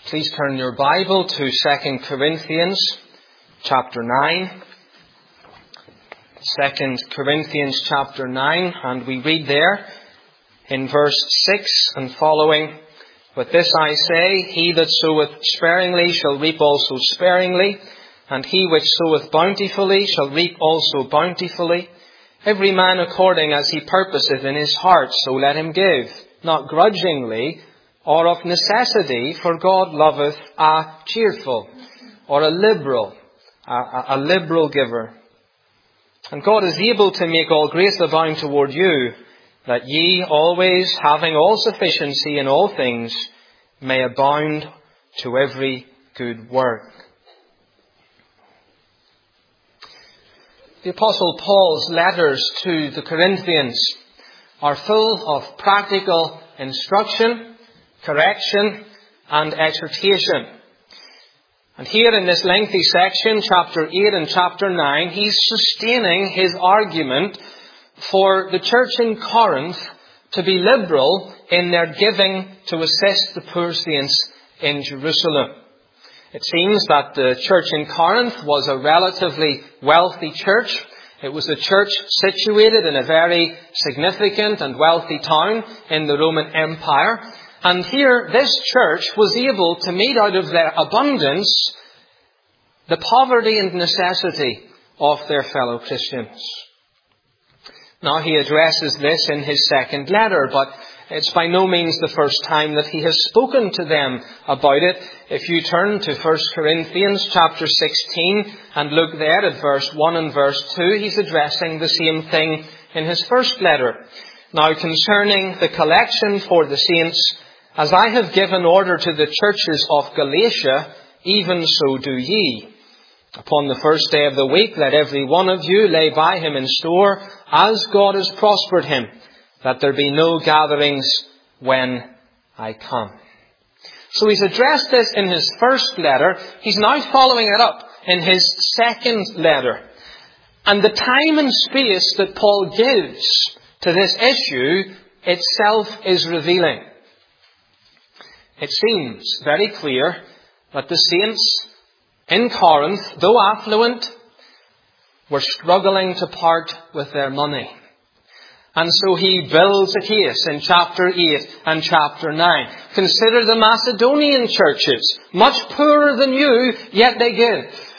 Please turn your Bible to 2 Corinthians chapter 9. 2 Corinthians chapter 9, and we read there in verse 6 and following, "But this I say, he that soweth sparingly shall reap also sparingly, and he which soweth bountifully shall reap also bountifully. Every man according as he purposeth in his heart, so let him give, not grudgingly, or of necessity, for God loveth a cheerful," or a liberal giver. "And God is able to make all grace abound toward you, that ye always, having all sufficiency in all things, may abound to every good work." The Apostle Paul's letters to the Corinthians are full of practical instruction, correction, and exhortation. And here in this lengthy section, chapter 8 and chapter 9, he's sustaining his argument for the church in Corinth to be liberal in their giving to assist the poor saints in Jerusalem. It seems that the church in Corinth was a relatively wealthy church. It was a church situated in a very significant and wealthy town in the Roman Empire. And here, this church was able to meet out of their abundance the poverty and necessity of their fellow Christians. Now, he addresses this in his second letter, but it's by no means the first time that he has spoken to them about it. If you turn to 1 Corinthians chapter 16 and look there at verse 1 and verse 2, he's addressing the same thing in his first letter. "Now concerning the collection for the saints, as I have given order to the churches of Galatia, even so do ye. Upon the first day of the week, let every one of you lay by him in store, as God has prospered him, that there be no gatherings when I come." So he's addressed this in his first letter. He's now following it up in his second letter. And the time and space that Paul gives to this issue itself is revealing. It seems very clear that the saints in Corinth, though affluent, were struggling to part with their money. And so he builds a case in chapter 8 and chapter 9. Consider the Macedonian churches, much poorer than you, yet they give.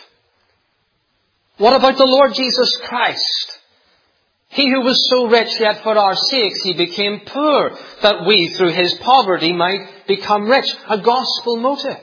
What about the Lord Jesus Christ? He who was so rich, yet for our sakes he became poor, that we through his poverty might become rich. A gospel motive.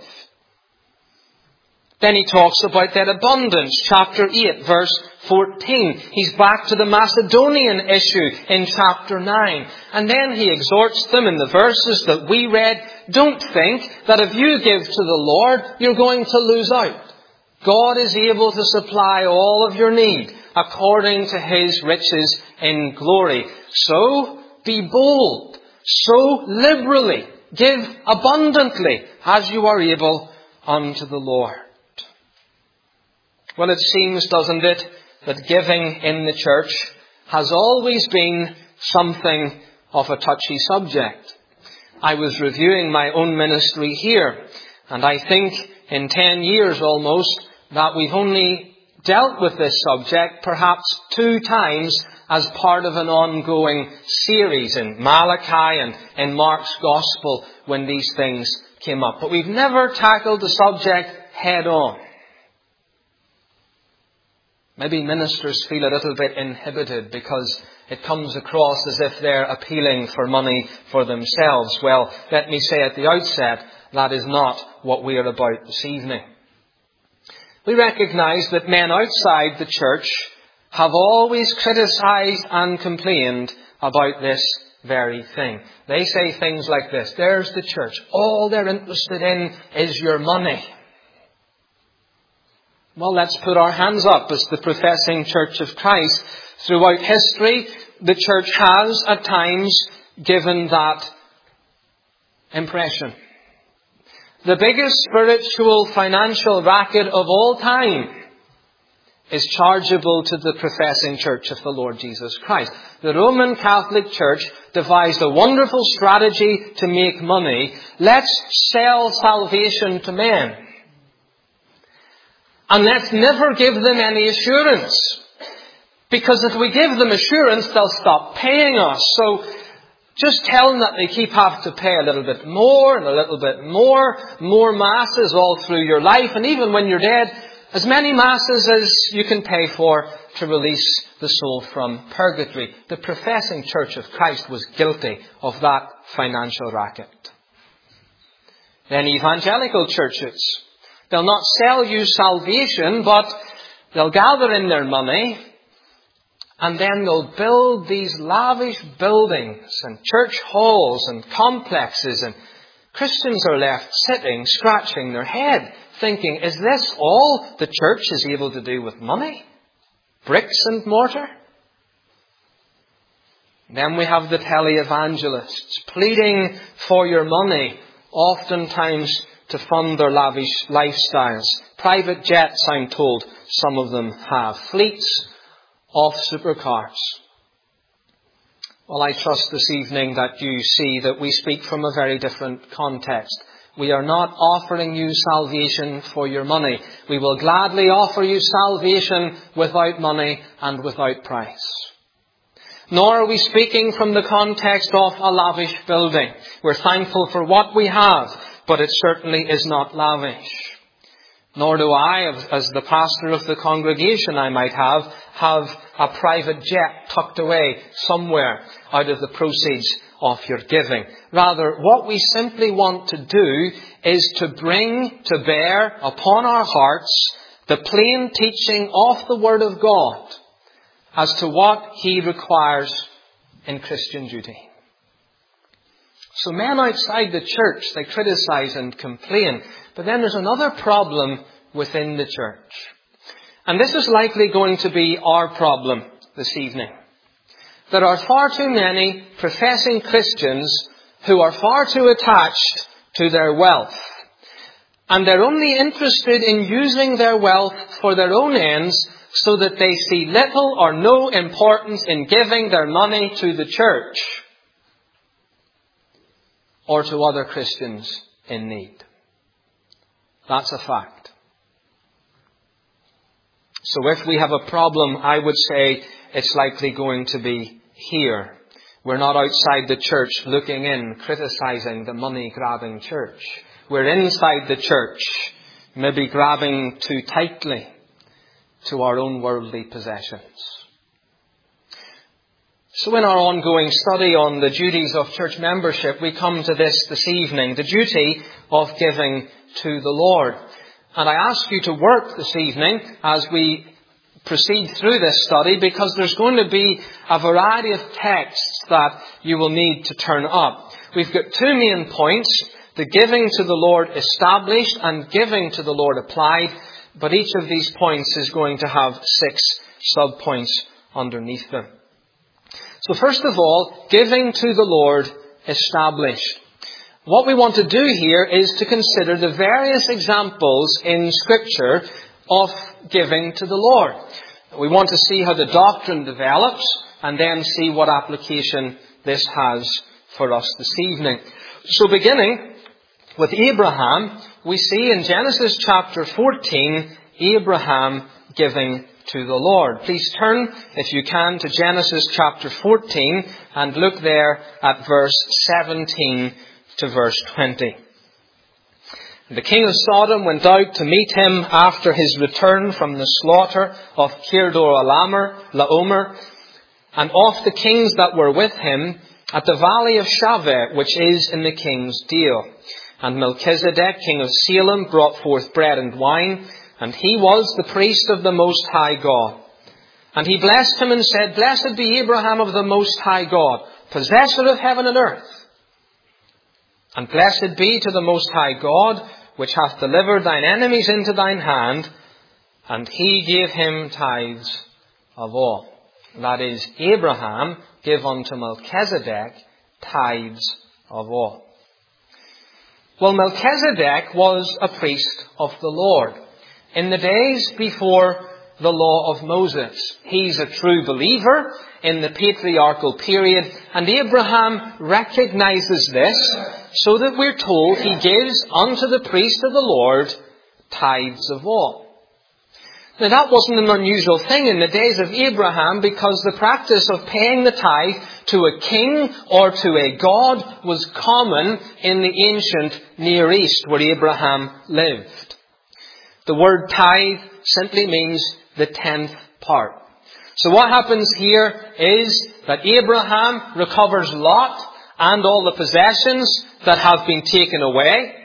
Then he talks about their abundance. Chapter 8, verse 14. He's back to the Macedonian issue in chapter 9. And then he exhorts them in the verses that we read, don't think that if you give to the Lord, you're going to lose out. God is able to supply all of your need according to his riches in glory. So be bold. Sow liberally. Give abundantly as you are able unto the Lord. Well, it seems, doesn't it, that giving in the church has always been something of a touchy subject. I was reviewing my own ministry here, and I think in 10 years almost that we've only dealt with this subject perhaps 2 times as part of an ongoing series in Malachi and in Mark's Gospel when these things came up. But we've never tackled the subject head on. Maybe ministers feel a little bit inhibited because it comes across as if they're appealing for money for themselves. Well, let me say at the outset, that is not what we are about this evening. We recognise that men outside the church have always criticised and complained about this very thing. They say things like this: there's the church. All they're interested in is your money. Well, let's put our hands up as the professing Church of Christ. Throughout history, the church has at times given that impression. The biggest spiritual financial racket of all time is chargeable to the professing Church of the Lord Jesus Christ. The Roman Catholic Church devised a wonderful strategy to make money. Let's sell salvation to men. And let's never give them any assurance. Because if we give them assurance, they'll stop paying us. So just tell them that they keep having to pay a little bit more and a little bit more masses all through your life. And even when you're dead, as many masses as you can pay for to release the soul from purgatory. The professing Church of Christ was guilty of that financial racket. Then evangelical churches, they'll not sell you salvation, but they'll gather in their money and then they'll build these lavish buildings and church halls and complexes, and Christians are left sitting, scratching their head, thinking, is this all the church is able to do with money? Bricks and mortar? Then we have the televangelists pleading for your money, oftentimes to fund their lavish lifestyles. Private jets, I'm told, some of them have. Fleets of supercars. Well, I trust this evening that you see that we speak from a very different context. We are not offering you salvation for your money. We will gladly offer you salvation without money and without price. Nor are we speaking from the context of a lavish building. We're thankful for what we have, but it certainly is not lavish. Nor do I, as the pastor of the congregation I might have a private jet tucked away somewhere out of the proceeds of your giving. Rather, what we simply want to do is to bring to bear upon our hearts the plain teaching of the Word of God as to what He requires in Christian duty. So men outside the church, they criticize and complain. But then there's another problem within the church. And this is likely going to be our problem this evening. There are far too many professing Christians who are far too attached to their wealth. And they're only interested in using their wealth for their own ends, so that they see little or no importance in giving their money to the church or to other Christians in need. That's a fact. So if we have a problem, I would say it's likely going to be here. We're not outside the church looking in, criticizing the money-grabbing church. We're inside the church, maybe grabbing too tightly to our own worldly possessions. So in our ongoing study on the duties of church membership, we come to this evening, the duty of giving to the Lord. And I ask you to work this evening as we proceed through this study, because there's going to be a variety of texts that you will need to turn up. We've got two main points: the giving to the Lord established and giving to the Lord applied. But each of these points is going to have 6 sub-points underneath them. So first of all, giving to the Lord established. What we want to do here is to consider the various examples in Scripture of giving to the Lord. We want to see how the doctrine develops and then see what application this has for us this evening. So beginning with Abraham, we see in Genesis chapter 14, Abraham giving to the Lord. Please turn, if you can, to Genesis chapter 14 and look there at verse 17 to verse 20. The king of Sodom went out to meet him after his return from the slaughter of Laomer, and of the kings that were with him at the valley of Shaveh, which is in the king's deal. And Melchizedek, king of Salem, brought forth bread and wine, and he was the priest of the Most High God. And he blessed him and said, Blessed be Abraham of the Most High God, possessor of heaven and earth. And blessed be to the Most High God, which hath delivered thine enemies into thine hand. And he gave him tithes of all. That is, Abraham gave unto Melchizedek tithes of all. Well, Melchizedek was a priest of the Lord. In the days before the law of Moses. He's a true believer in the patriarchal period, and Abraham recognizes this, so that we're told he gives unto the priest of the Lord tithes of all. Now that wasn't an unusual thing in the days of Abraham, because the practice of paying the tithe to a king or to a god was common in the ancient Near East where Abraham lived. The word tithe simply means the 10th part. So what happens here is that Abraham recovers Lot and all the possessions that have been taken away,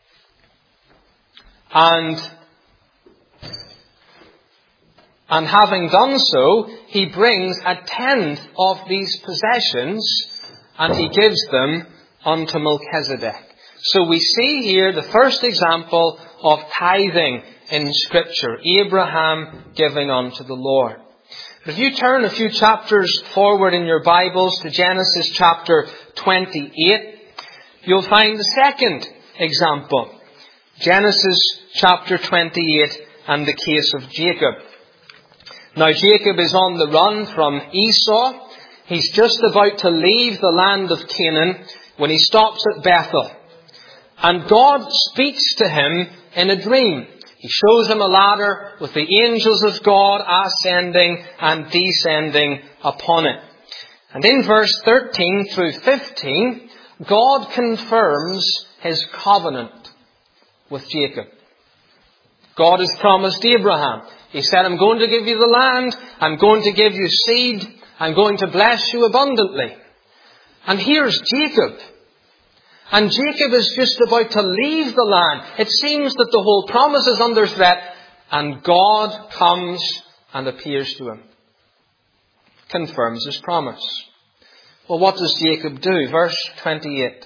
and having done so, he brings a 10th of these possessions and he gives them unto Melchizedek. So we see here the first example of tithing in Scripture, Abraham giving unto the Lord. But if you turn a few chapters forward in your Bibles to Genesis chapter 28, you'll find the second example. Genesis chapter 28 and the case of Jacob. Now Jacob is on the run from Esau. He's just about to leave the land of Canaan when he stops at Bethel. And God speaks to him in a dream. He shows him a ladder with the angels of God ascending and descending upon it. And in verse 13 through 15, God confirms his covenant with Jacob. God has promised Abraham. He said, I'm going to give you the land. I'm going to give you seed. I'm going to bless you abundantly. And here's Jacob. And Jacob is just about to leave the land. It seems that the whole promise is under threat. And God comes and appears to him. Confirms his promise. Well, what does Jacob do? Verse 20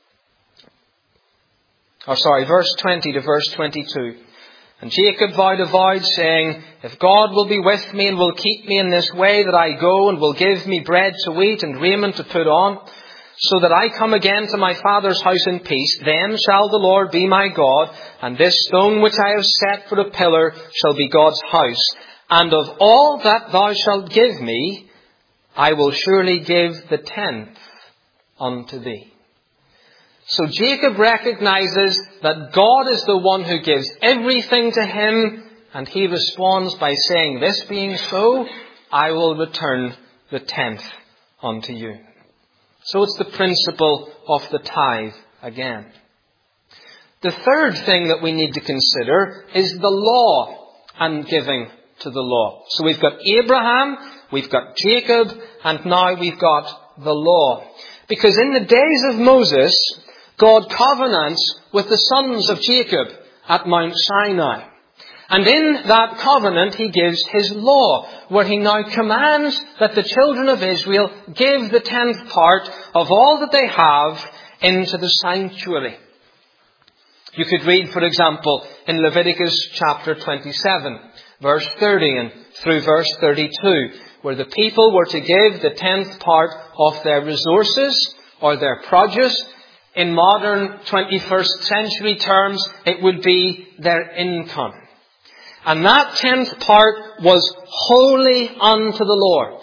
to verse 22. And Jacob vowed a vow, saying, if God will be with me and will keep me in this way that I go, and will give me bread to eat and raiment to put on, so that I come again to my father's house in peace, then shall the Lord be my God, and this stone which I have set for a pillar shall be God's house. And of all that thou shalt give me, I will surely give the 10th unto thee. So Jacob recognizes that God is the one who gives everything to him, and he responds by saying, this being so, I will return the 10th unto you. So it's the principle of the tithe again. The third thing that we need to consider is the law and giving to the law. So we've got Abraham, we've got Jacob, and now we've got the law. Because in the days of Moses, God covenants with the sons of Jacob at Mount Sinai. And in that covenant he gives his law, where he now commands that the children of Israel give the 10th part of all that they have into the sanctuary. You could read, for example, in Leviticus chapter 27, verse 30 and through verse 32, where the people were to give the 10th part of their resources or their produce. In modern 21st century terms, it would be their income. And that 10th part was holy unto the Lord.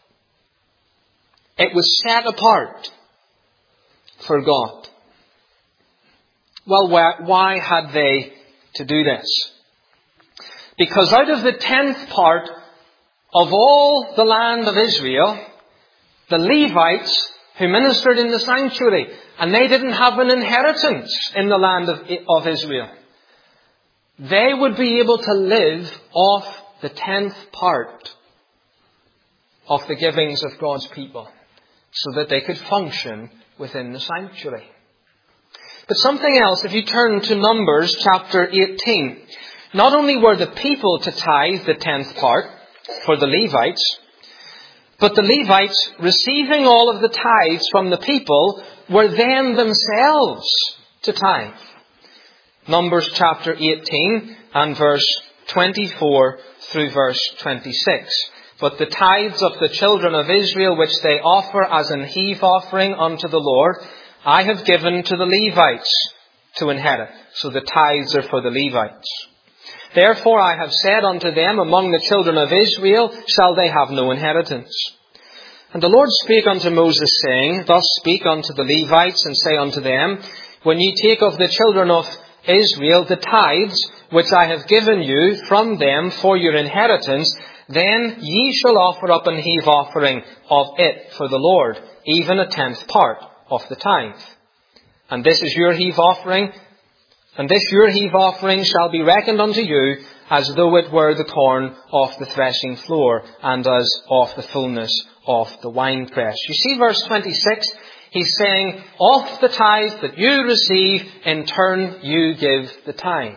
It was set apart for God. Well, why had they to do this? Because out of the 10th part of all the land of Israel, the Levites who ministered in the sanctuary, and they didn't have an inheritance in the land of Israel, they would be able to live off the 10th part of the givings of God's people, so that they could function within the sanctuary. But something else, if you turn to Numbers chapter 18, not only were the people to tithe the 10th part for the Levites, but the Levites, receiving all of the tithes from the people, were then themselves to tithe. Numbers chapter 18 and verse 24 through verse 26. But the tithes of the children of Israel, which they offer as an heave offering unto the Lord, I have given to the Levites to inherit. So the tithes are for the Levites. Therefore I have said unto them, among the children of Israel shall they have no inheritance. And the Lord spake unto Moses, saying, Thus speak unto the Levites, and say unto them, When ye take of the children of Israel the tithes, which I have given you from them for your inheritance, then ye shall offer up an heave offering of it for the Lord, even a 10th part of the tithe. And this is your heave offering, and this your heave offering shall be reckoned unto you as though it were the corn of the threshing floor, and as of the fullness of the winepress. You see verse 26, he's saying, of the tithe that you receive, in turn you give the tithe.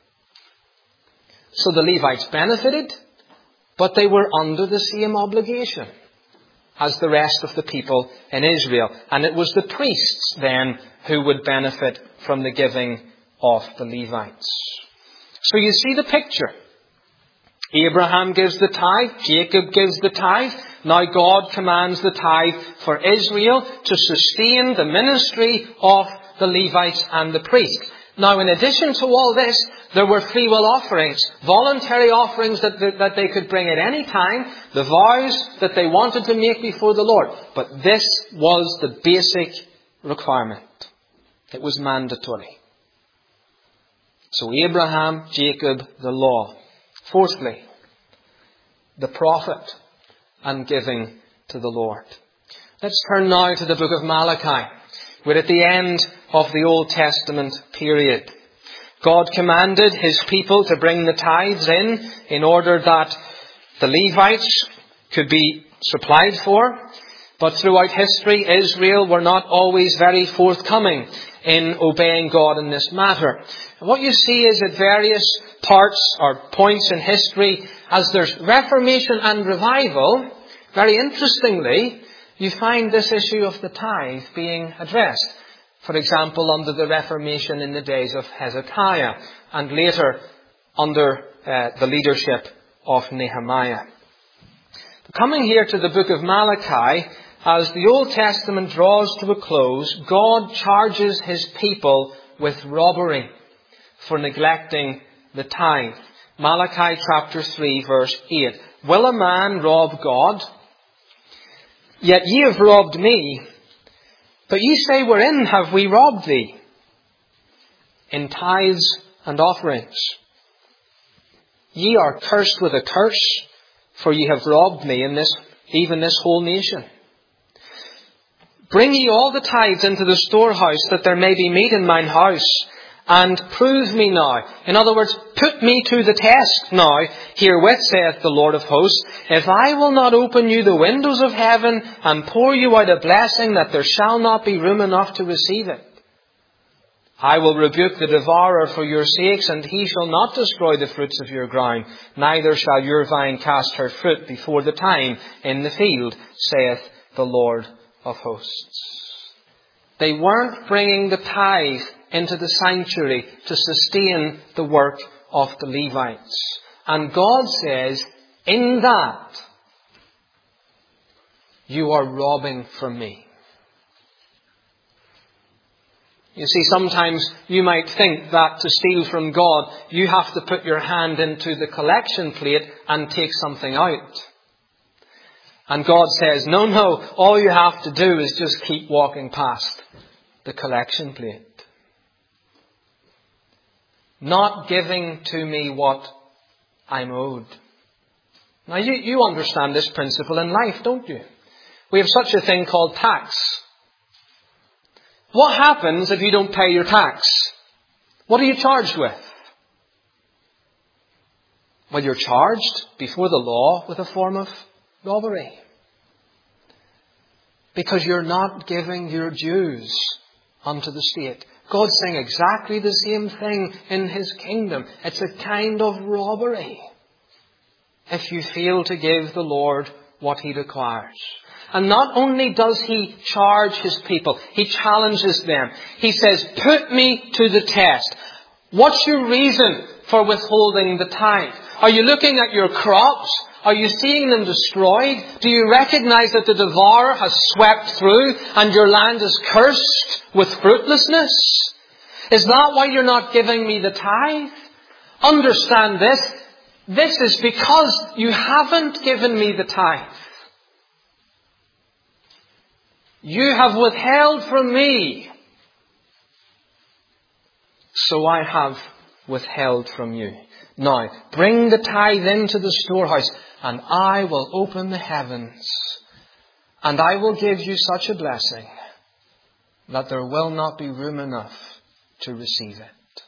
So the Levites benefited, but they were under the same obligation as the rest of the people in Israel. And it was the priests then who would benefit from the giving of the Levites. So you see the picture. Abraham gives the tithe, Jacob gives the tithe. Now God commands the tithe for Israel to sustain the ministry of the Levites and the priests. Now, in addition to all this, there were free will offerings, voluntary offerings that they could bring at any time, the vows that they wanted to make before the Lord. But this was the basic requirement. It was mandatory. So Abraham, Jacob, the law. Fourthly, the prophet and giving to the Lord. Let's turn now to the book of Malachi. We're at the end of the Old Testament period. God commanded His people to bring the tithes in order that the Levites could be supplied for. But throughout history, Israel were not always very forthcoming in obeying God in this matter. And what you see is at various parts or points in history, as there's Reformation and revival, very interestingly, you find this issue of the tithe being addressed. For example, under the Reformation in the days of Hezekiah, and later under the leadership of Nehemiah. Coming here to the book of Malachi, as the Old Testament draws to a close, God charges His people with robbery for neglecting the tithe. Malachi chapter 3 verse 8. Will a man rob God? Yet ye have robbed me. But ye say, wherein have we robbed thee? In tithes and offerings. Ye are cursed with a curse, for ye have robbed me, in this, even this whole nation. Bring ye all the tithes into the storehouse, that there may be meat in mine house, and prove me now. In other words, put me to the test now, herewith saith the Lord of hosts, if I will not open you the windows of heaven, and pour you out a blessing, that there shall not be room enough to receive it. I will rebuke the devourer for your sakes, and he shall not destroy the fruits of your ground, neither shall your vine cast her fruit before the time in the field, saith the Lord of hosts. They weren't bringing the tithe into the sanctuary to sustain the work of the Levites. And God says, in that, you are robbing from me. You see, sometimes you might think that to steal from God, you have to put your hand into the collection plate and take something out. And God says, no, all you have to do is just keep walking past the collection plate. Not giving to me what I'm owed. Now you understand this principle in life, don't you? We have such a thing called tax. What happens if you don't pay your tax? What are you charged with? Well, you're charged before the law with a form of robbery. Because you're not giving your dues unto the state. God's saying exactly the same thing in His kingdom. It's a kind of robbery if you fail to give the Lord what He requires. And not only does He charge His people, He challenges them. He says, put me to the test. What's your reason for withholding the tithe? Are you looking at your crops? Are you seeing them destroyed? Do you recognize that the devourer has swept through and your land is cursed with fruitlessness? Is that why you're not giving me the tithe? understand this. This is because you haven't given me the tithe. You have withheld from me, so I have withheld from you. Now, bring the tithe into the storehouse, and I will open the heavens, and I will give you such a blessing that there will not be room enough to receive it.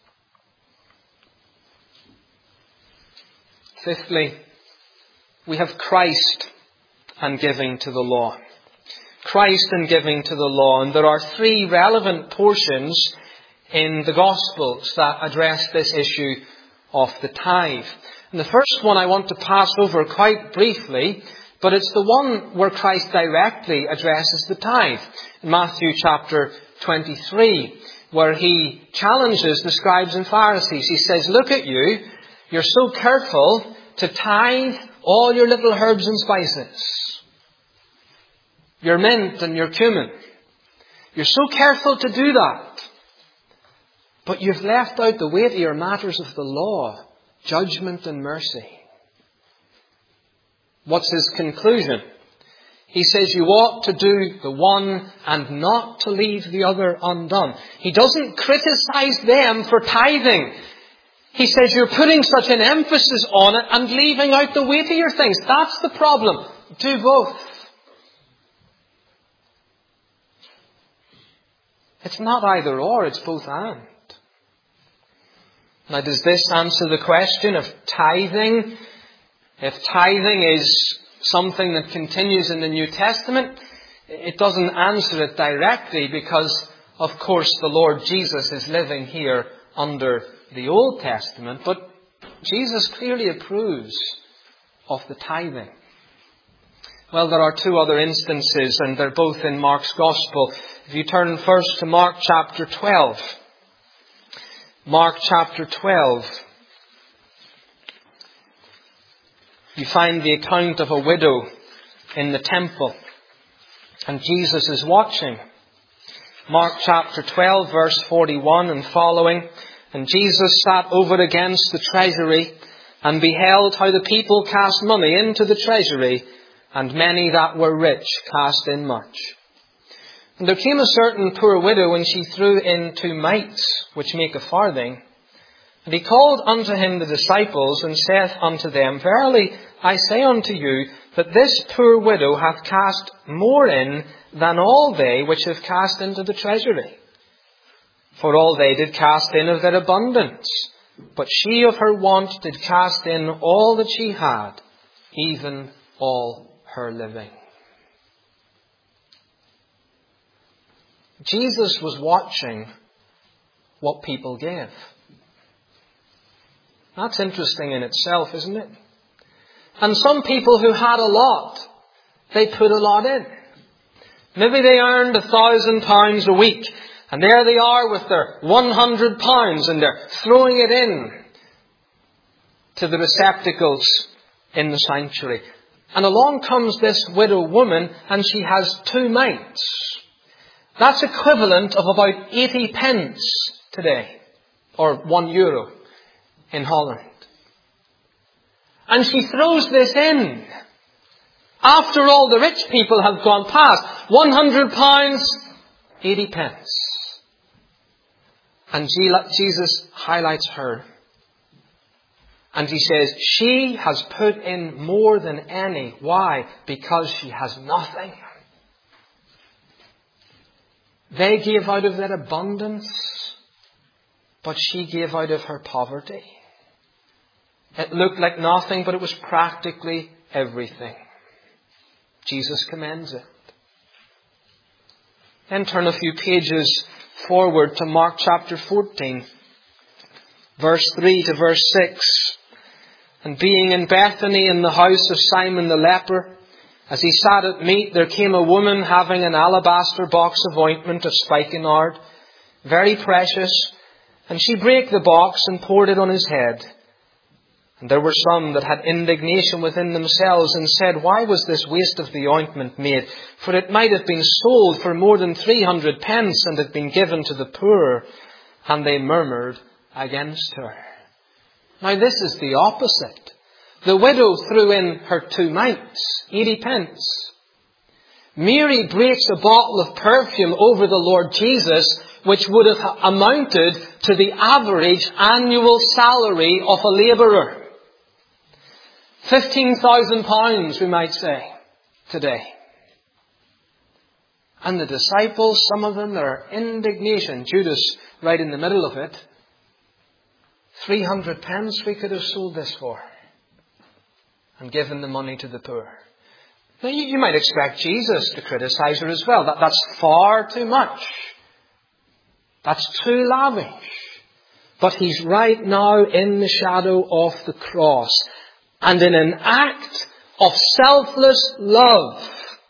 Fifthly, we have Christ and giving to the law. Christ and giving to the law. And there are three relevant portions in the Gospels that address this issue of the tithe. And the first one I want to pass over quite briefly, but it's the one where Christ directly addresses the tithe. In Matthew chapter 23, where he challenges the scribes and Pharisees. He says, look at you, you're so careful to tithe all your little herbs and spices. Your mint and your cumin. You're so careful to do that. But you've left out the weightier matters of the law, judgment and mercy. What's his conclusion? He says you ought to do the one and not to leave the other undone. He doesn't criticize them for tithing. He says you're putting such an emphasis on it and leaving out the weightier things. That's the problem. Do both. It's not either or, it's both and. Now, does this answer the question of tithing? If tithing is something that continues in the New Testament, it doesn't answer it directly because, of course, the Lord Jesus is living here under the Old Testament. But Jesus clearly approves of the tithing. Well, there are two other instances, and they're both in Mark's Gospel. If you turn first to Mark chapter 12. Mark chapter 12. You find the account of a widow in the temple. And Jesus is watching. Mark chapter 12, verse 41 and following. And Jesus sat over against the treasury and beheld how the people cast money into the treasury, and many that were rich cast in much. And there came a certain poor widow, and she threw in 2 mites, which make a farthing. And he called unto him the disciples, and saith unto them, Verily I say unto you, that this poor widow hath cast more in than all they which have cast into the treasury. For all they did cast in of their abundance, but she of her want did cast in all that she had, even all her living. Jesus was watching what people gave. That's interesting in itself, isn't it? And some people who had a lot, they put a lot in. Maybe they earned £1,000 a week, and there they are with their £100, and they're throwing it in to the receptacles in the sanctuary. And along comes this widow woman, and she has 2 mites. That's equivalent of about 80 pence today, or €1 in Holland. And she throws this in. After all the rich people have gone past, £100, 80 pence. And Jesus highlights her. And he says, she has put in more than any. Why? Because she has nothing. They gave out of their abundance, but she gave out of her poverty. It looked like nothing, but it was practically everything. Jesus commends it. Then turn a few pages forward to Mark chapter 14, verse 3 to verse 6. And being in Bethany in the house of Simon the leper, as he sat at meat, there came a woman having an alabaster box of ointment of spikenard, very precious, and she brake the box and poured it on his head. And there were some that had indignation within themselves and said, Why was this waste of the ointment made? For it might have been sold for more than 300 pence and had been given to the poor. And they murmured against her. Now this is the opposite. The widow threw in her 2 mites, 80 pence. Mary breaks a bottle of perfume over the Lord Jesus, which would have amounted to the average annual salary of a labourer. £15,000, we might say, today. And the disciples, some of them, their indignation, Judas right in the middle of it, 300 pence we could have sold this for and given the money to the poor. Now you might expect Jesus to criticize her as well. That's far too much. That's too lavish. But he's right now in the shadow of the cross. And in an act of selfless love,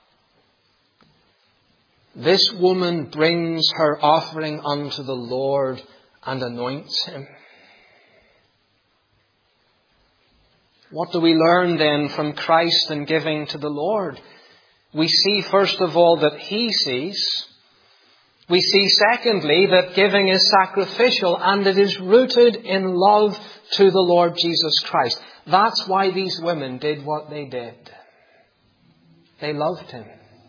this woman brings her offering unto the Lord and anoints him. What do we learn then from Christ in giving to the Lord? We see first of all that he sees. We see secondly that giving is sacrificial and it is rooted in love to the Lord Jesus Christ. That's why these women did what they did. They loved him.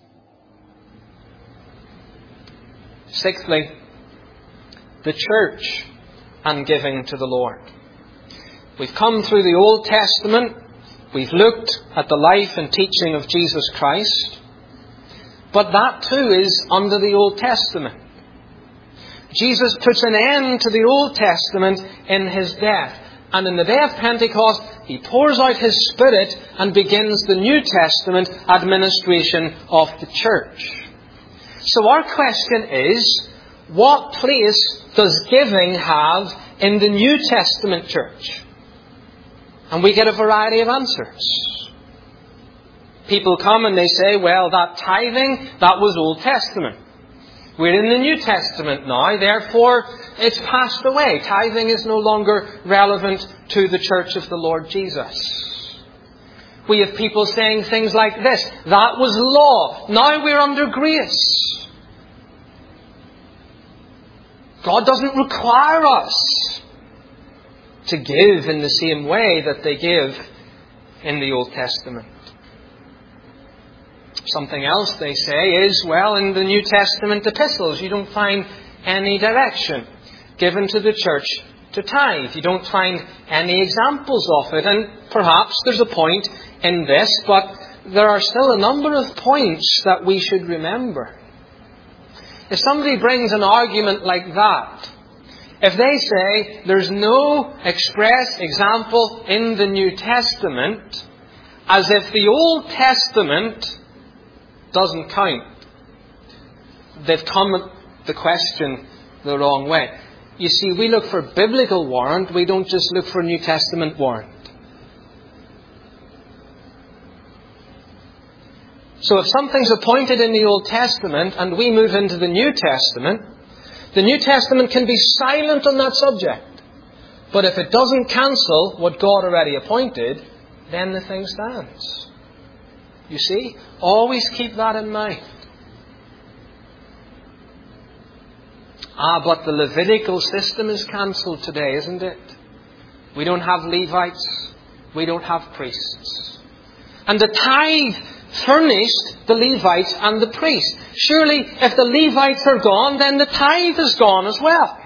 Sixthly, the church and giving to the Lord. We've come through the Old Testament. We've looked at the life and teaching of Jesus Christ. But that too is under the Old Testament. Jesus puts an end to the Old Testament in his death. And in the day of Pentecost, he pours out his Spirit and begins the New Testament administration of the church. So our question is, what place does giving have in the New Testament church? And we get a variety of answers. People come and they say, well, that tithing, that was Old Testament. We're in the New Testament now, therefore it's passed away. Tithing is no longer relevant to the church of the Lord Jesus. We have people saying things like this, that was law, now we're under grace. God doesn't require us to give in the same way that they give in the Old Testament. Something else they say is, well, in the New Testament epistles, you don't find any direction given to the church to tithe. You don't find any examples of it. And perhaps there's a point in this, but there are still a number of points that we should remember. If somebody brings an argument like that, if they say there's no express example in the New Testament, as if the Old Testament doesn't count, they've come at the question the wrong way. You see, we look for biblical warrant, we don't just look for New Testament warrant. So if something's appointed in the Old Testament and we move into the New Testament can be silent on that subject. But if it doesn't cancel what God already appointed, then the thing stands. You see? Always keep that in mind. But the Levitical system is cancelled today, isn't it? We don't have Levites. We don't have priests. And the tithe furnished the Levites and the priests. Surely, if the Levites are gone, then the tithe is gone as well.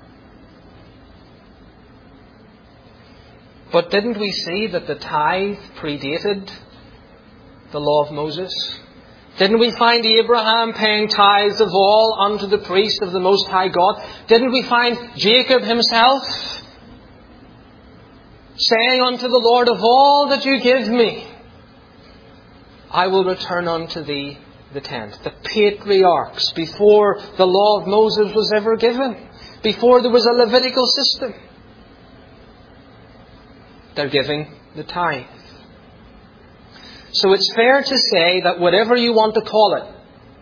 But didn't we see that the tithe predated the law of Moses? Didn't we find Abraham paying tithes of all unto the priest of the Most High God? Didn't we find Jacob himself saying unto the Lord, of all that you give me, I will return unto thee the tenth. The patriarchs, before the law of Moses was ever given, before there was a Levitical system, they're giving the tithe. So it's fair to say that whatever you want to call it,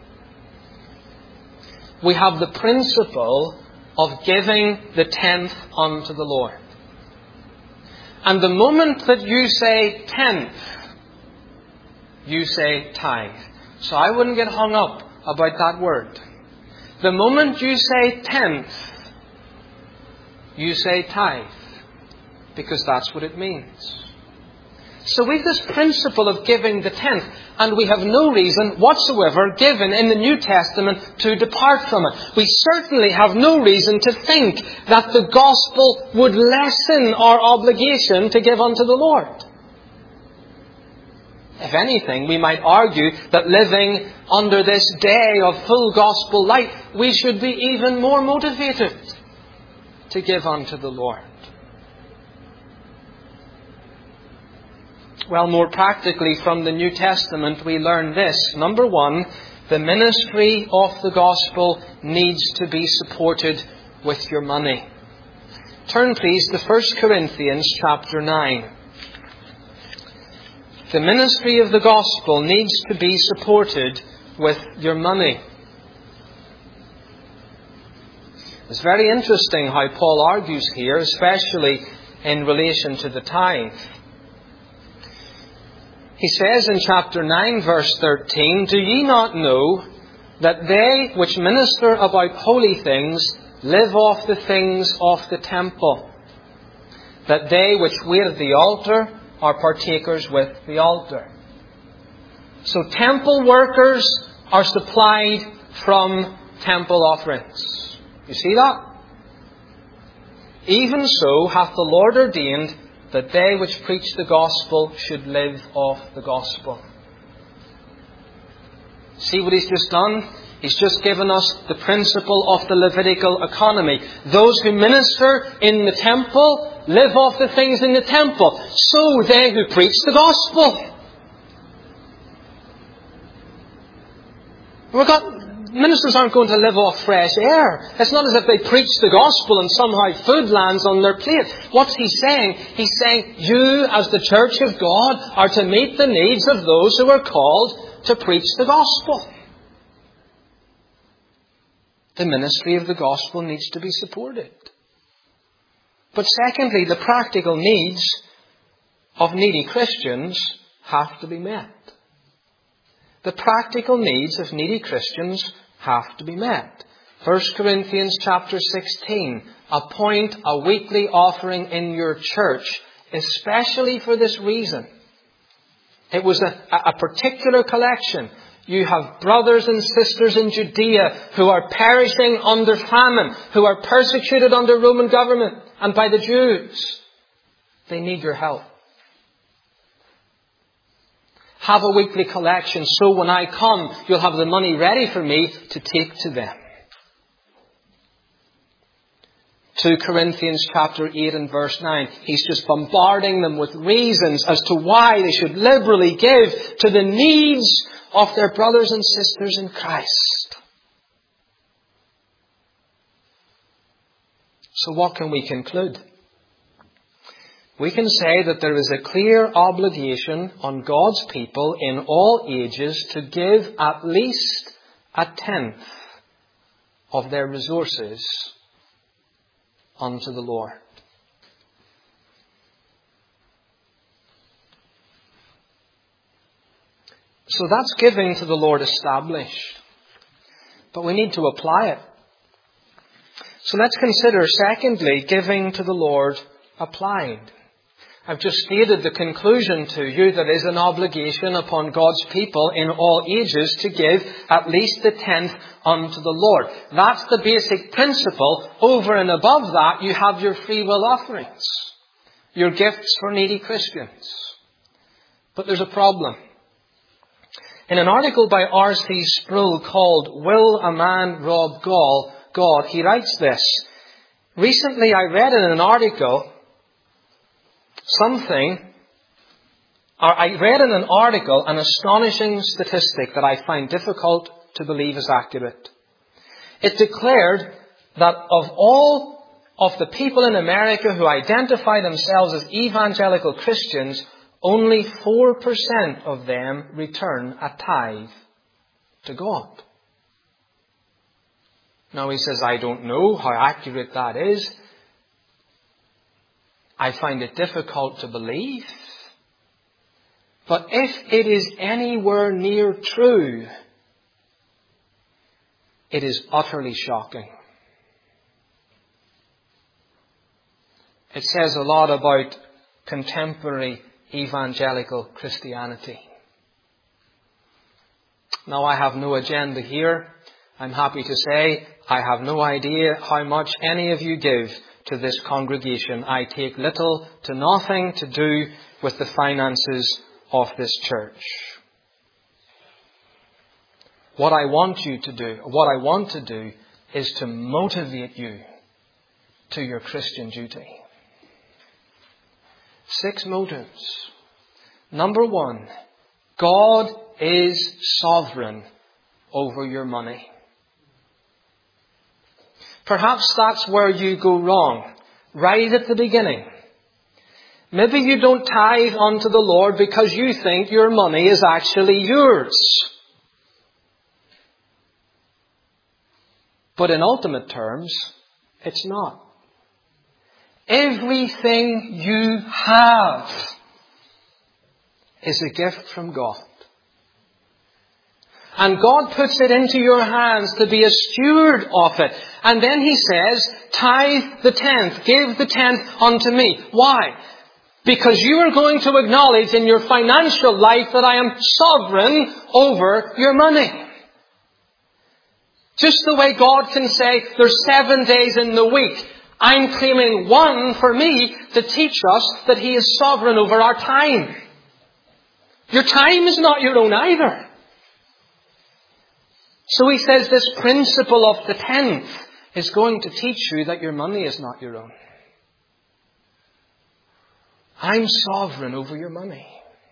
we have the principle of giving the tenth unto the Lord. And the moment that you say tenth, you say tithe. So I wouldn't get hung up about that word. The moment you say tenth, you say tithe. because that's what it means. So we've this principle of giving the tenth, and we have no reason whatsoever given in the New Testament to depart from it. We certainly have no reason to think that the gospel would lessen our obligation to give unto the Lord. If anything, we might argue that living under this day of full gospel light, we should be even more motivated to give unto the Lord. Well, more practically from the New Testament, we learn this. Number one, the ministry of the gospel needs to be supported with your money. Turn please to 1 Corinthians chapter 9. The ministry of the gospel needs to be supported with your money. It's very interesting how Paul argues here, especially in relation to the tithe. He says in chapter 9, verse 13, "Do ye not know that they which minister about holy things live off the things of the temple, that they which wear the altar are partakers with the altar?" So temple workers are supplied from temple offerings. You see that? "Even so hath the Lord ordained that they which preach the gospel should live off the gospel." See what he's just done? He's just given us the principle of the Levitical economy. Those who minister in the temple live off the things in the temple. So they who preach the gospel. Ministers aren't going to live off fresh air. It's not as if they preach the gospel and somehow food lands on their plate. What's he saying? He's saying, you as the church of God are to meet the needs of those who are called to preach the gospel. The ministry of the gospel needs to be supported. But secondly, the practical needs of needy Christians have to be met. The practical needs of needy Christians have to be met. 1 Corinthians chapter 16. Appoint a weekly offering in your church, especially for this reason. It was a particular collection. You have brothers and sisters in Judea who are perishing under famine, who are persecuted under Roman government and by the Jews. They need your help. Have a weekly collection so when I come, you'll have the money ready for me to take to them. 2 Corinthians chapter 8 and verse 9. He's just bombarding them with reasons as to why they should liberally give to the needs of their brothers and sisters in Christ. So what can we conclude? We can say that there is a clear obligation on God's people in all ages to give at least a tenth of their resources unto the Lord. So that's giving to the Lord established. But we need to apply it. So let's consider, secondly, giving to the Lord applied. I've just stated the conclusion to you that is an obligation upon God's people in all ages to give at least the tenth unto the Lord. That's the basic principle. Over and above that, you have your free will offerings, your gifts for needy Christians. But there's a problem. In an article by R.C. Sproul called "Will a Man Rob God?" he writes this. Recently I read in an article an astonishing statistic that I find difficult to believe is accurate. It declared that of all of the people in America who identify themselves as evangelical Christians, only 4% of them return a tithe to God. Now he says, I don't know how accurate that is. I find it difficult to believe. But if it is anywhere near true, it is utterly shocking. It says a lot about contemporary evangelical Christianity. Now, I have no agenda here. I'm happy to say I have no idea how much any of you give to this congregation. I take little to nothing to do with the finances of this church. What I want to do is to motivate you to your Christian duty. 6 motives. Number 1, God is sovereign over your money. Perhaps that's where you go wrong, right at the beginning. Maybe you don't tithe unto the Lord because you think your money is actually yours. But in ultimate terms, it's not. Everything you have is a gift from God. And God puts it into your hands to be a steward of it. And then He says, tithe the 10th, give the 10th unto me. Why? Because you are going to acknowledge in your financial life that I am sovereign over your money. Just the way God can say there's 7 days in the week. I'm claiming one for me to teach us that He is sovereign over our time. Your time is not your own either. So He says this principle of the 10th is going to teach you that your money is not your own. I'm sovereign over your money.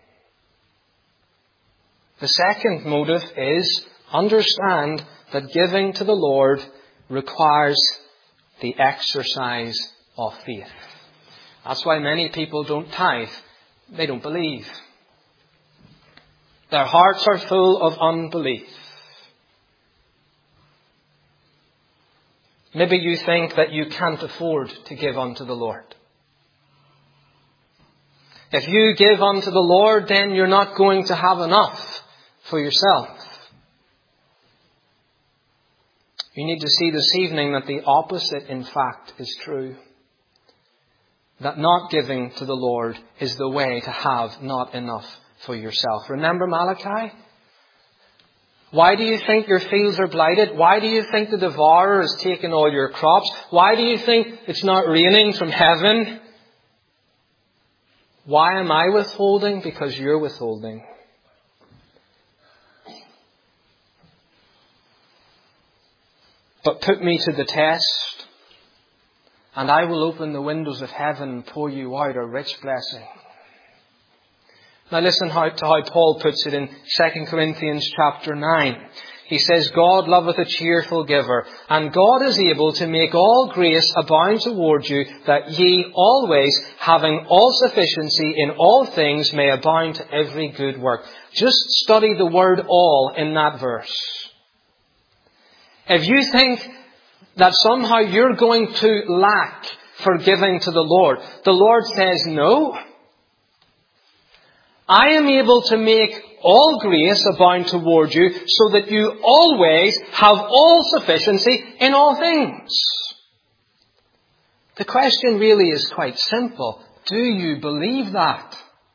The second motive is understand that giving to the Lord requires the exercise of faith. That's why many people don't tithe. They don't believe. Their hearts are full of unbelief. Maybe you think that you can't afford to give unto the Lord. If you give unto the Lord, then you're not going to have enough for yourself. You need to see this evening that the opposite, in fact, is true. That not giving to the Lord is the way to have not enough for yourself. Remember Malachi? Why do you think your fields are blighted? Why do you think the devourer has taken all your crops? Why do you think it's not raining from heaven? Why am I withholding? Because you're withholding. But put me to the test, and I will open the windows of heaven and pour you out a rich blessing. Now listen to how Paul puts it in 2 Corinthians chapter 9. He says, God loveth a cheerful giver, and God is able to make all grace abound toward you, that ye always, having all sufficiency in all things, may abound to every good work. Just study the word all in that verse. If you think that somehow you're going to lack for giving to the Lord says no. I am able to make all grace abound toward you so that you always have all sufficiency in all things. The question really is quite simple. Do you believe that?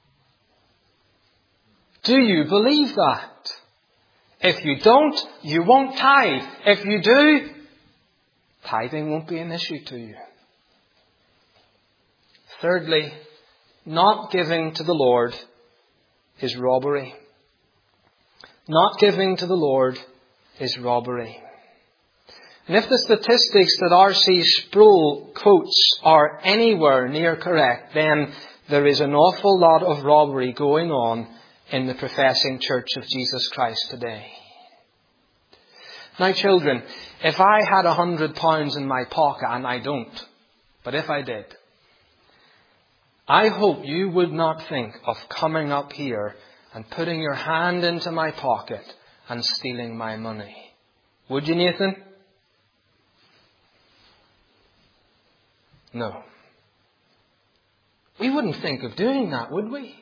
Do you believe that? If you don't, you won't tithe. If you do, tithing won't be an issue to you. Thirdly, not giving to the Lord is robbery. Not giving to the Lord is robbery. And if the statistics that R.C. Sproul quotes are anywhere near correct, then there is an awful lot of robbery going on in the professing Church of Jesus Christ today. Now children, if I had £100 in my pocket, and I don't, but if I did, I hope you would not think of coming up here and putting your hand into my pocket and stealing my money. Would you, Nathan? No. We wouldn't think of doing that, would we?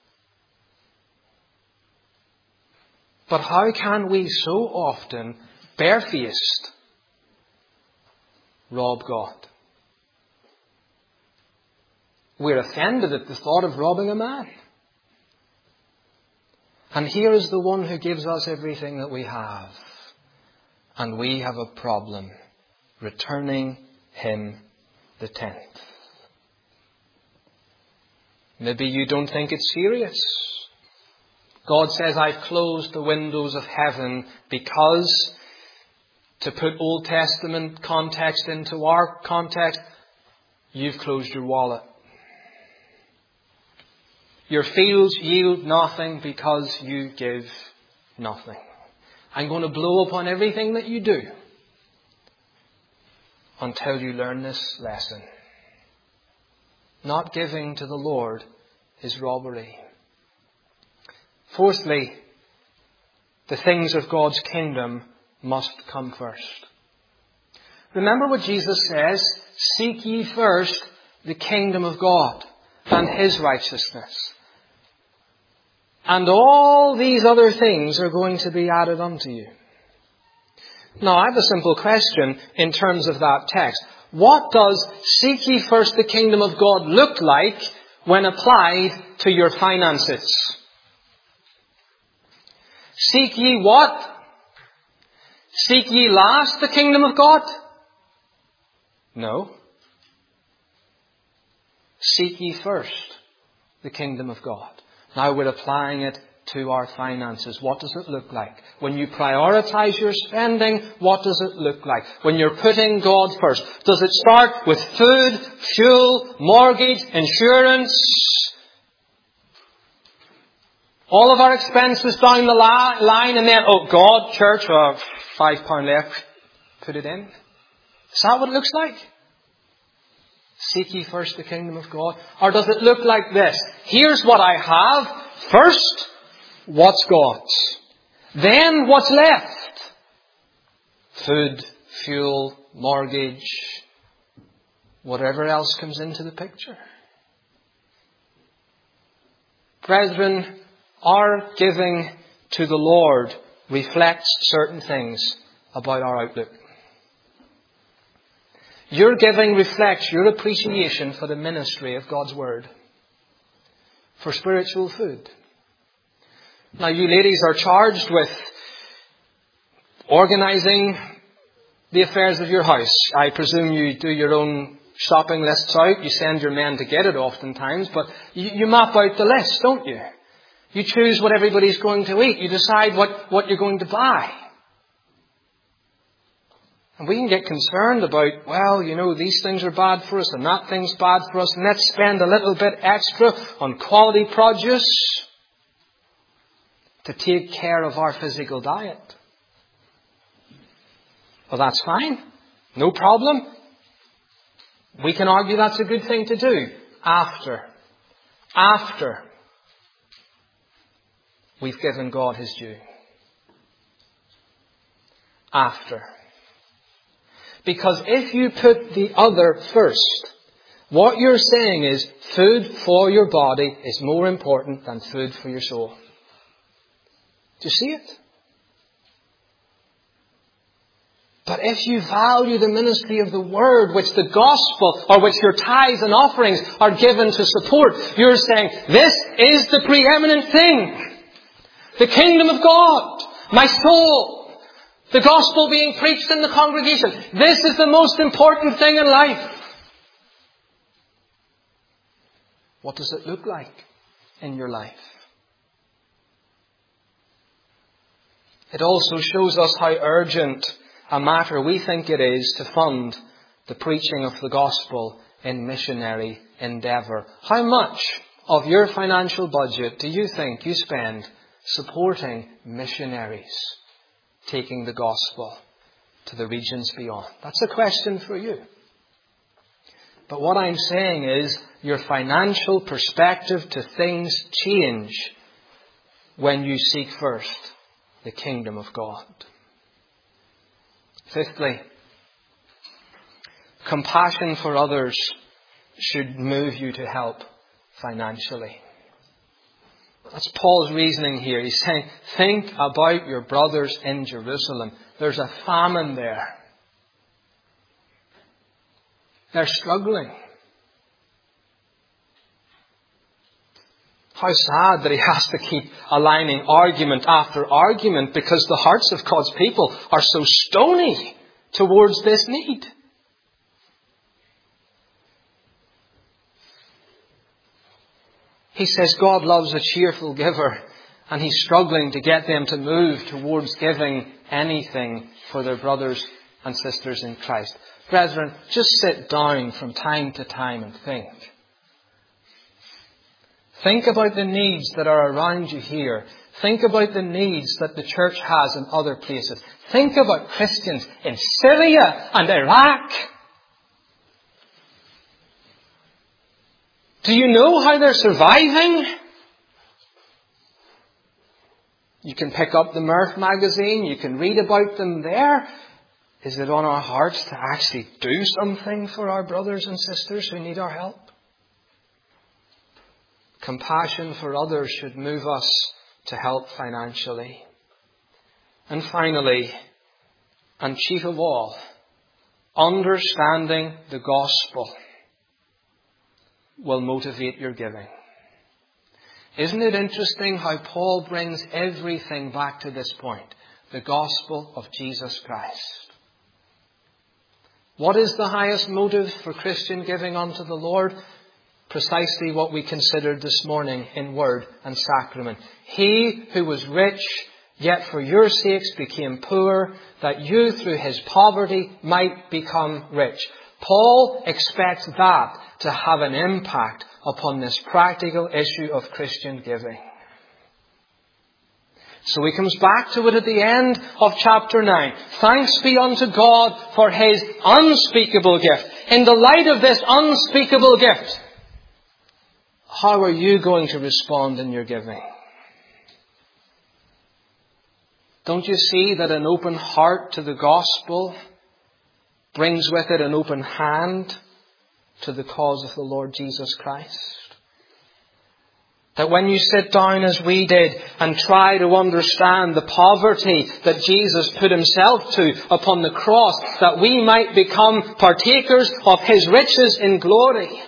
But how can we so often, barefaced, rob God? We're offended at the thought of robbing a man. And here is the one who gives us everything that we have. And we have a problem returning him the tenth. Maybe you don't think it's serious. God says, I've closed the windows of heaven because, to put Old Testament context into our context, you've closed your wallet. Your fields yield nothing because you give nothing. I'm going to blow upon everything that you do until you learn this lesson. Not giving to the Lord is robbery. Fourthly, the things of God's kingdom must come first. Remember what Jesus says, seek ye first the kingdom of God and his righteousness. And all these other things are going to be added unto you. Now, I have a simple question in terms of that text. What does seek ye first the kingdom of God look like when applied to your finances? Seek ye what? Seek ye last the kingdom of God? No. Seek ye first the kingdom of God. Now we're applying it to our finances. What does it look like? When you prioritize your spending, what does it look like? When you're putting God first, does it start with food, fuel, mortgage, insurance? All of our expenses down the line and then, oh God, church, £5 left, put it in. Is that what it looks like? Seek ye first the kingdom of God? Or does it look like this? Here's what I have. First, what's God's? Then what's left? Food, fuel, mortgage, whatever else comes into the picture. Brethren, our giving to the Lord reflects certain things about our outlook. Your giving reflects your appreciation for the ministry of God's Word, for spiritual food. Now, you ladies are charged with organising the affairs of your house. I presume you do your own shopping lists out. You send your men to get it oftentimes, but you map out the list, don't you? You choose what everybody's going to eat. You decide what you're going to buy. And we can get concerned about, well, these things are bad for us and that thing's bad for us. And let's spend a little bit extra on quality produce to take care of our physical diet. Well, that's fine. No problem. We can argue that's a good thing to do after we've given God his due. After. Because if you put the other first, what you're saying is food for your body is more important than food for your soul. Do you see it? But if you value the ministry of the Word, which the gospel, or which your tithes and offerings are given to support, you're saying, this is the preeminent thing. The kingdom of God, my soul, the gospel being preached in the congregation. This is the most important thing in life. What does it look like in your life? It also shows us how urgent a matter we think it is to fund the preaching of the gospel in missionary endeavour. How much of your financial budget do you think you spend supporting missionaries taking the gospel to the regions beyond? That's a question for you. But what I'm saying is your financial perspective to things change when you seek first the kingdom of God. Fifthly, compassion for others should move you to help financially. That's Paul's reasoning here. He's saying, think about your brothers in Jerusalem. There's a famine there. They're struggling. How sad that he has to keep aligning argument after argument because the hearts of God's people are so stony towards this need. He says God loves a cheerful giver, and he's struggling to get them to move towards giving anything for their brothers and sisters in Christ. Brethren, just sit down from time to time and think. Think about the needs that are around you here. Think about the needs that the church has in other places. Think about Christians in Syria and Iraq. Do you know how they're surviving? You can pick up the Mirth magazine. You can read about them there. Is it on our hearts to actually do something for our brothers and sisters who need our help? Compassion for others should move us to help financially. And finally, and chief of all, understanding the gospel will motivate your giving. Isn't it interesting how Paul brings everything back to this point? The gospel of Jesus Christ. What is the highest motive for Christian giving unto the Lord? Precisely what we considered this morning in word and sacrament. He who was rich, yet for your sakes became poor, that you through his poverty might become rich. Paul expects that to have an impact upon this practical issue of Christian giving. So he comes back to it at the end of chapter 9. Thanks be unto God for his unspeakable gift. In the light of this unspeakable gift, how are you going to respond in your giving? Don't you see that an open heart to the gospel brings with it an open hand to the cause of the Lord Jesus Christ? That when you sit down as we did and try to understand the poverty that Jesus put himself to upon the cross, that we might become partakers of his riches in glory.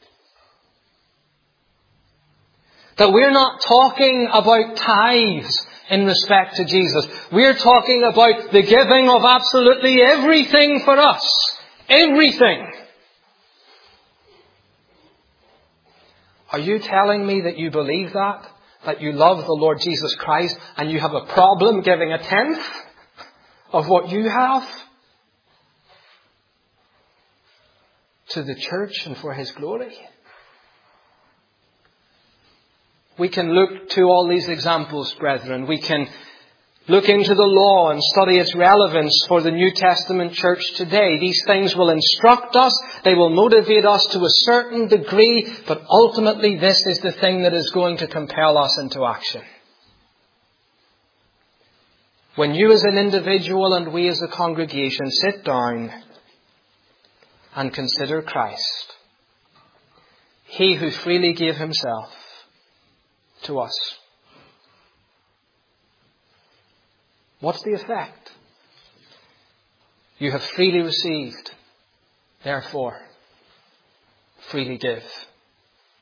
That we're not talking about tithes in respect to Jesus. We're talking about the giving of absolutely everything for us. Everything. Are you telling me that you believe that? That you love the Lord Jesus Christ and you have a problem giving a tenth of what you have to the church and for his glory? We can look to all these examples, brethren. We can look into the law and study its relevance for the New Testament church today. These things will instruct us. They will motivate us to a certain degree. But ultimately, this is the thing that is going to compel us into action. When you as an individual and we as a congregation sit down and consider Christ, he who freely gave himself to us. What's the effect? You have freely received, therefore freely give.